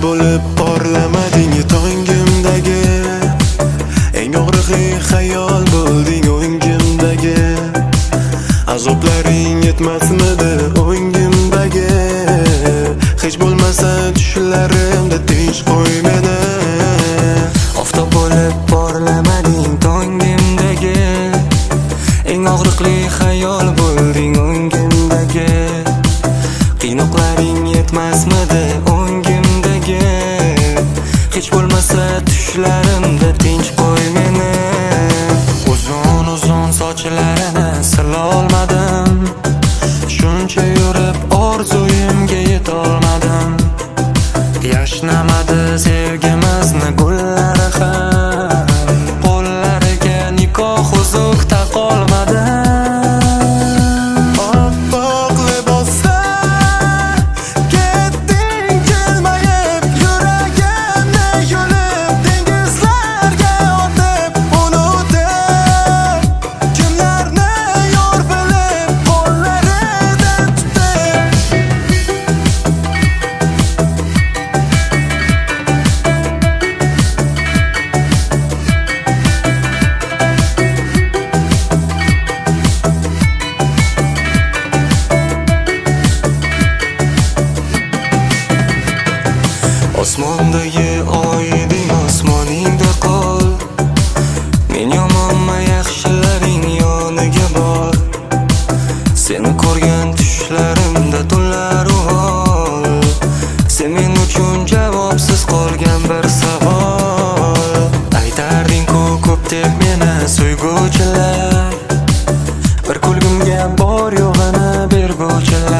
bo'lib porlamading tongimdagi eng og'riqli xayol bo'lding o'ngimdagi. Azoblaring yetmasmidi o'ngimdagi? Hech bo'lmasa tushlarimda tinch qo'y meni. Oftob bo'lib porlamading tongimdagi eng og'riqli xayol bo'lding o'ngimdagi. Qiynoqlaring yetmasmidi o'ngimdagi? Hech bo'lmasa tushlarimda tinch qo'y meni. Uzun sochlarini silolmadim, shuncha yurib orzuyimga yetolmadim. Yashnamadi sevgimizni gullari ham, qo'llariga nikoh uzuk taqolmadi. Oppoq libosda ketding jilmayib, yuragimni yulib dengizlarga otib unutib, kimlarni yor bilib qo'llaridan tutib. Osmondagi oyding osmoningda qol, men yomonma yaxshilaring yoniga bor. Seni ko'rgan tushlarimda tunlar uvol, sen men uchun javobsiz qolgan bir savol. Aytarding-ku ko'p deb meni suyguvchilar, bir kulgimga bor yo'g'ini berguvchilar.